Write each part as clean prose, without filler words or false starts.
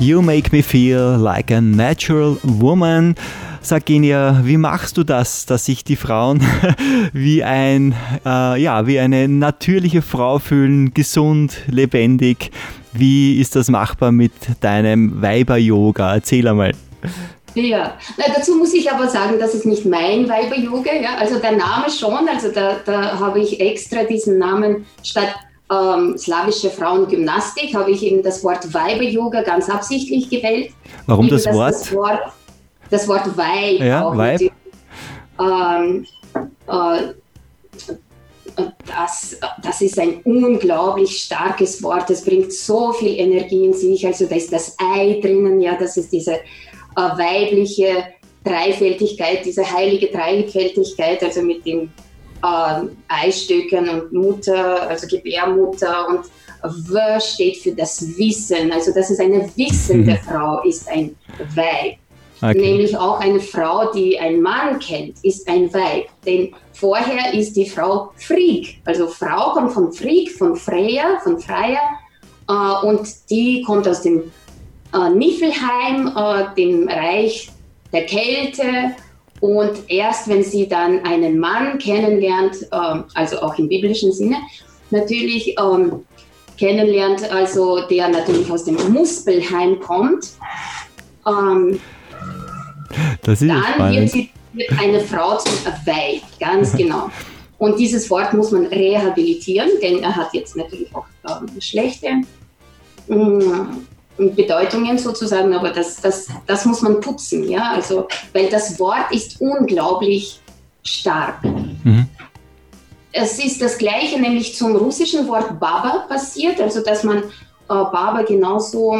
You make me feel like a natural woman. Sag Genia, wie machst du das, dass sich die Frauen wie eine natürliche Frau fühlen, gesund, lebendig? Wie ist das machbar mit deinem Weiber-Yoga? Erzähl einmal. Ja, dazu muss ich aber sagen, das ist nicht mein Weiber-Yoga. Ja? Also der Name schon, also da habe ich extra diesen Namen statt slawische Frauengymnastik, habe ich eben das Wort Weiber-Yoga ganz absichtlich gewählt. Warum eben, das Wort? Das Wort Weib. Ja, auch Weib. Das ist ein unglaublich starkes Wort. Es bringt so viel Energie in sich. Also da ist das Ei drinnen, ja, das ist diese weibliche Dreifältigkeit, diese heilige Dreifältigkeit, also mit den Eistöcken und Mutter, also Gebärmutter, und W steht für das Wissen. Also das ist eine wissende Frau, ist ein Weib. Okay. Nämlich auch eine Frau, die einen Mann kennt, ist ein Weib. Denn vorher ist die Frau Frigg. Also Frau kommt von Frigg, von Freya, und die kommt aus dem Niflheim, dem Reich der Kälte. Und erst wenn sie dann einen Mann kennenlernt, also auch im biblischen Sinne, natürlich kennenlernt, also der natürlich aus dem Muspelheim kommt, das ist dann spannend. wird eine Frau zum Weib, ganz genau. Und dieses Wort muss man rehabilitieren, denn er hat jetzt natürlich auch schlechte Bedeutungen sozusagen, aber das muss man putzen, ja, also, weil das Wort ist unglaublich stark. Mhm. Es ist das Gleiche nämlich zum russischen Wort Baba passiert, also dass man Baba genauso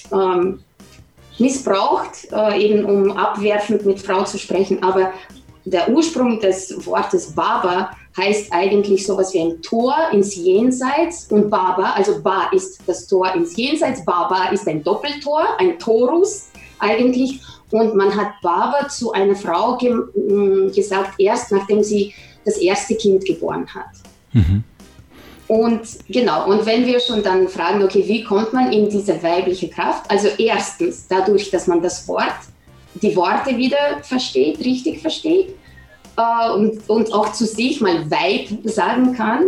missbraucht, eben um abwerfend mit Frau zu sprechen, aber der Ursprung des Wortes Baba heißt eigentlich sowas wie ein Tor ins Jenseits, und Baba, also Ba ist das Tor ins Jenseits, Baba ist ein Doppeltor, ein Torus eigentlich, und man hat Baba zu einer Frau gesagt, erst nachdem sie das erste Kind geboren hat. Mhm. Und genau, und wenn wir schon dann fragen, okay, wie kommt man in diese weibliche Kraft? Also erstens dadurch, dass man die Worte wieder versteht, richtig versteht, und auch zu sich mal Weib sagen kann.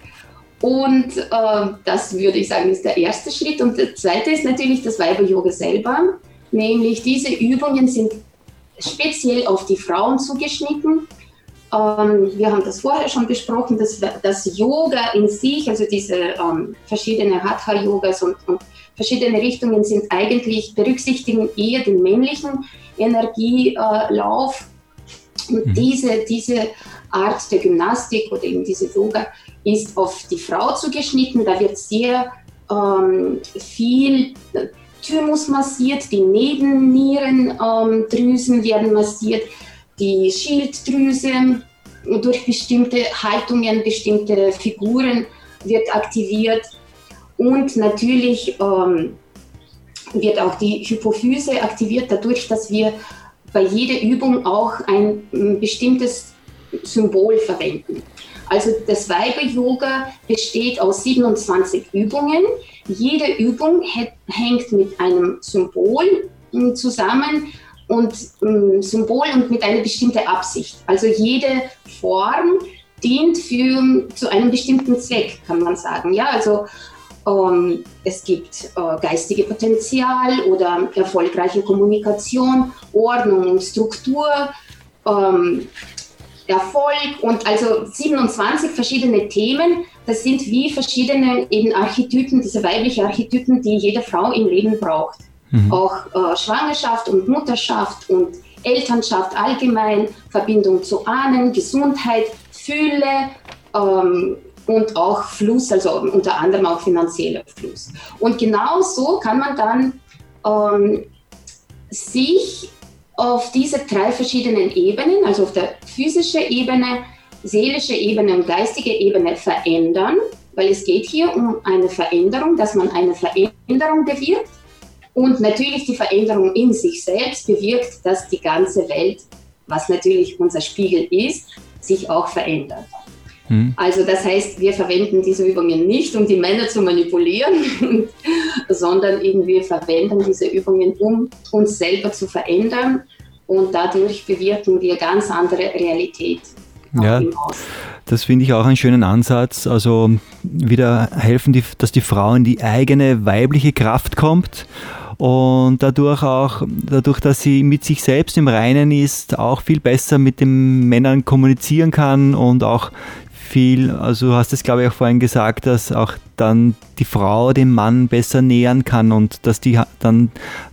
Und das würde ich sagen, ist der erste Schritt. Und der zweite ist natürlich das Weiber-Yoga selber, nämlich diese Übungen sind speziell auf die Frauen zugeschnitten. Wir haben das vorher schon besprochen, dass das Yoga in sich, also diese verschiedene Hatha-Yogas und verschiedene Richtungen sind eigentlich, berücksichtigen eher den männlichen Energielauf. Und diese Art der Gymnastik oder eben diese Yoga ist auf die Frau zugeschnitten. Da wird sehr viel Thymus massiert, die Nebennierendrüsen werden massiert, die Schilddrüse durch bestimmte Haltungen, bestimmte Figuren wird aktiviert, und natürlich wird auch die Hypophyse aktiviert, dadurch, dass wir bei jeder Übung auch ein bestimmtes Symbol verwenden. Also das Weiber-Yoga besteht aus 27 Übungen. Jede Übung hängt mit einem Symbol zusammen, und Symbol und mit einer bestimmten Absicht. Also jede Form dient zu einem bestimmten Zweck, kann man sagen. Ja, also es gibt geistige Potenzial oder erfolgreiche Kommunikation, Ordnung und Struktur, Erfolg, und also 27 verschiedene Themen. Das sind wie verschiedene eben Archetypen, diese weiblichen Archetypen, die jede Frau im Leben braucht. Mhm. Auch Schwangerschaft und Mutterschaft und Elternschaft allgemein, Verbindung zu Ahnen, Gesundheit, Fülle und auch Fluss, also unter anderem auch finanzieller Fluss. Und genau so kann man dann sich auf diese 3 verschiedenen Ebenen, also auf der physischen Ebene, seelische Ebene und geistige Ebene verändern, weil es geht hier um eine Veränderung, dass man eine Veränderung bewirkt. Und natürlich die Veränderung in sich selbst bewirkt, dass die ganze Welt, was natürlich unser Spiegel ist, sich auch verändert. Also das heißt, wir verwenden diese Übungen nicht, um die Männer zu manipulieren sondern wir verwenden diese Übungen, um uns selber zu verändern und dadurch bewirken wir ganz andere Realität im Haus. Das finde ich auch einen schönen Ansatz. Also wieder helfen, dass die Frau in die eigene weibliche Kraft kommt und dadurch, dass sie mit sich selbst im Reinen ist, auch viel besser mit den Männern kommunizieren kann und auch viel, also du hast es glaube ich auch vorhin gesagt, dass auch dann die Frau dem Mann besser nähern kann und dass die dann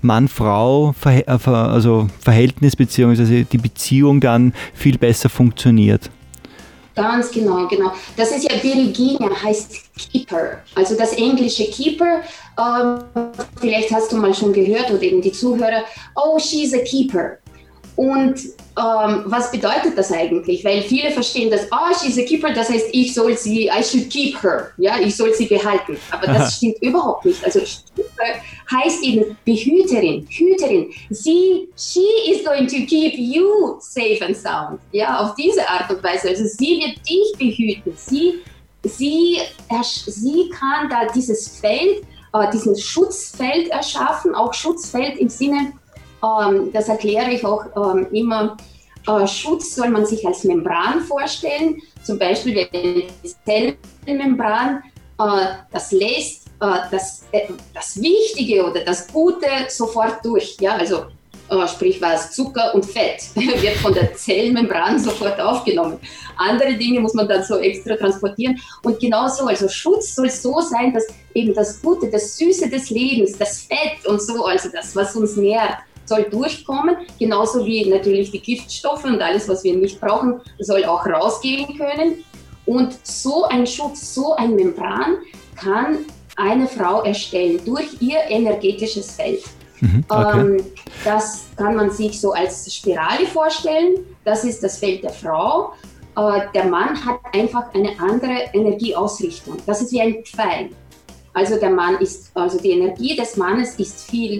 Mann-Frau-Verhältnis bzw. die Beziehung dann viel besser funktioniert. Ganz genau. Das ist ja Virginia, heißt Keeper. Also das englische Keeper, vielleicht hast du mal schon gehört oder eben die Zuhörer, oh, she's a keeper. Und was bedeutet das eigentlich? Weil viele verstehen das, she's a keeper, das heißt, I should keep her, ja, ich soll sie behalten. Aber das stimmt überhaupt nicht. Also keeper heißt eben Behüterin, Hüterin. She is going to keep you safe and sound. Ja, auf diese Art und Weise. Also sie wird dich behüten. Sie kann da dieses Feld, diesen Schutzfeld erschaffen, auch Schutzfeld im Sinne, das erkläre ich auch immer, Schutz soll man sich als Membran vorstellen, zum Beispiel wenn die Zellmembran, das lässt das Wichtige oder das Gute sofort durch, ja, also sprich was, Zucker und Fett wird von der Zellmembran sofort aufgenommen. Andere Dinge muss man dann so extra transportieren und genauso, also Schutz soll so sein, dass eben das Gute, das Süße des Lebens, das Fett und so, also das, was uns nährt, soll durchkommen, genauso wie natürlich die Giftstoffe und alles, was wir nicht brauchen, soll auch rausgehen können. Und so ein Schutz, so ein Membran kann eine Frau erstellen durch ihr energetisches Feld. Okay. Das kann man sich so als Spirale vorstellen. Das ist das Feld der Frau. Der Mann hat einfach eine andere Energieausrichtung. Das ist wie ein Pfeil. Also die Energie des Mannes ist viel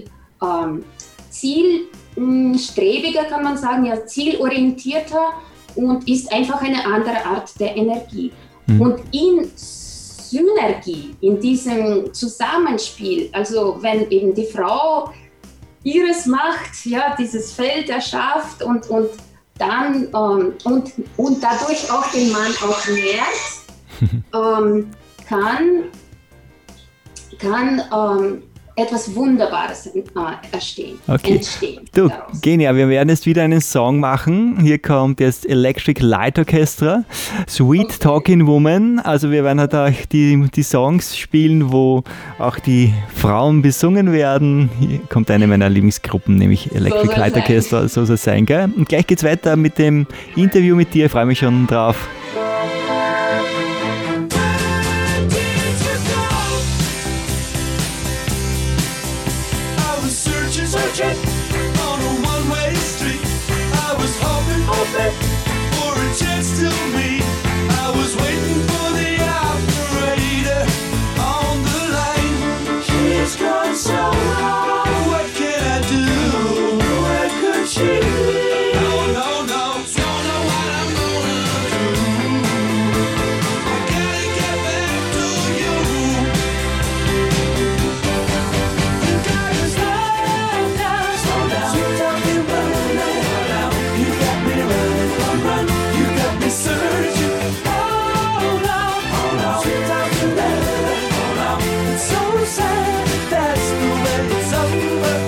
zielstrebiger, kann man sagen, ja, zielorientierter und ist einfach eine andere Art der Energie. Und in Synergie, in diesem Zusammenspiel, also wenn eben die Frau ihres macht, ja, dieses Feld erschafft und dann und dadurch auch den Mann auch nährt, kann etwas Wunderbares entstehen. Du, Genia, wir werden jetzt wieder einen Song machen. Hier kommt jetzt Electric Light Orchestra, Sweet Talking Woman. Also wir werden halt auch die Songs spielen, wo auch die Frauen besungen werden. Hier kommt eine meiner Lieblingsgruppen, nämlich Electric Light Orchestra. So soll es sein, gell? Und gleich geht's weiter mit dem Interview mit dir. Ich freue mich schon drauf. On a one-way street, I was hoping for a chance to meet. I was waiting for the operator on the line. She's gone so wrong. What can I do? Where could she be? No, don't know what I'm gonna do. I gotta get back to you. You gotta slow down. Sweet talking woman, you got me running, you got me searching. Hold on, sweet talking woman, it's so sad, that's the way it's over.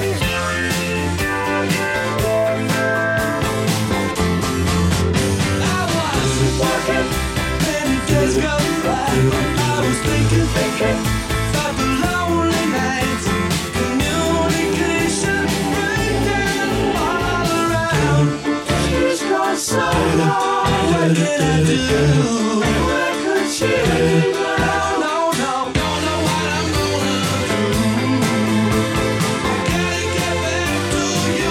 I was walking, many days gone by. I was thinking about the lonely nights. Communication breaking all around. She's gone so long. What can I do? Where could she be? No, don't know what I'm gonna do. I gotta get back to you.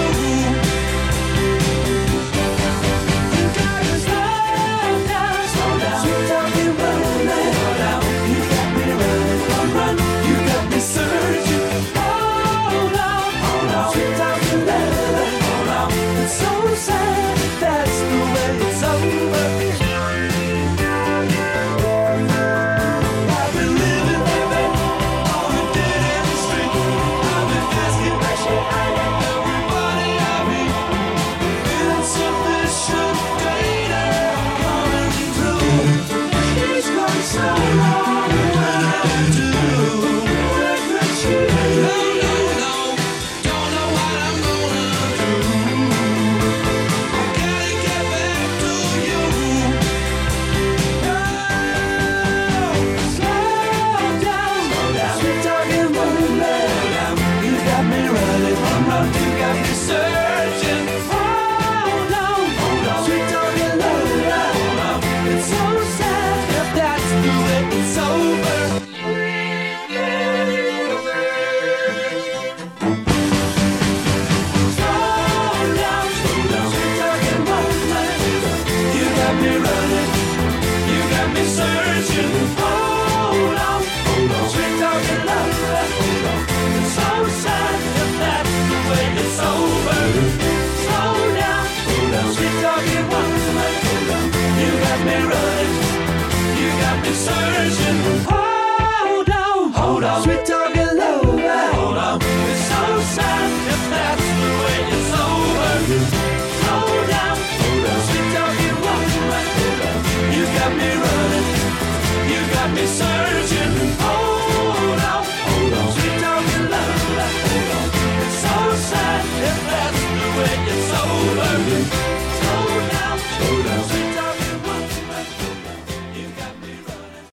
You gotta slow down. Sweet talking woman, you got me running, you got me searching. Hold on, sweet talking woman, it's so sad, that's the way it's over. serve.